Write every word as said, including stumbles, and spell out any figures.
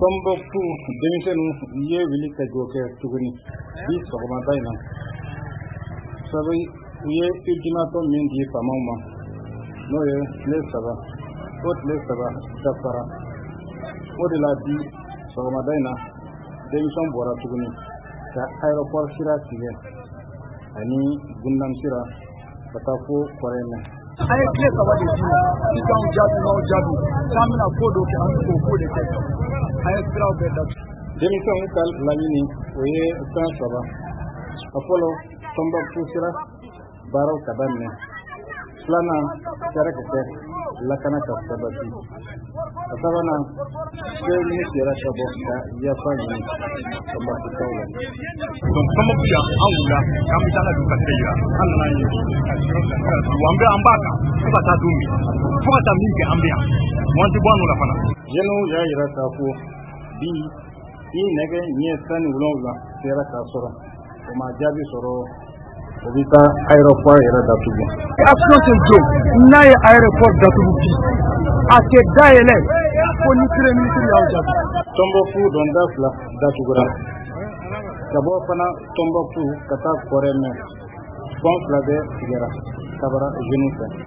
Tombouctou denmisɛnninw ye wuli ka jɔ kɛ tuguni bi sɔgɔmada in na sabu u ye ultimatum min di faamaw ma n'o ye tile saba o tile saba dafara o de la bi sɔgɔmada in na denmisɛn bɔra tuguni ka aéroport sira tigɛ ani gundam sira ka taa fo kɔrɛmɛ. A ye tile saba de di i k'anw jaabi n'aw jaabi k'an bɛna ko dɔ kɛ an bɛ k'o ko de kɛ a ye siraw bɛɛ datugu. Denmisɛnw ka laɲini o ye fɛn saba a fɔlɔ Tombouctou sira baaraw ka daminɛ filanan fɛɛrɛ ka kɛ lakana ka sabati a sabanan premier ministre yɛrɛ ka bɔ ka yafa ɲini Tombouctoutaw la. Donc Tombouctou yan an wula k'an bɛ taa du ka se yira an nana ye an bɛ an b'a kan fo ka taa don min fo ka taa min kɛ an bɛ yan wa an tɛ bɔ an n'o la fana. Jeunes y'a yira k'a fɔ bi i nɛgɛ ɲɛ tan ni wolonwula sera k'a sɔrɔ o ma jaabi sɔrɔ o bɛ taa aéroport yɛrɛ datugu. Action tɛ jɔ n'a ye aéroport datugu bi a tɛ dayɛlɛ fo ni premier ministre y'aw jaabi. Tombouctou donda fila datugura ka bɔ fana Tombouctou ka taa Kɔrɛmɛ pont fila bɛɛ tigɛra Kabara Jeunes fɛ.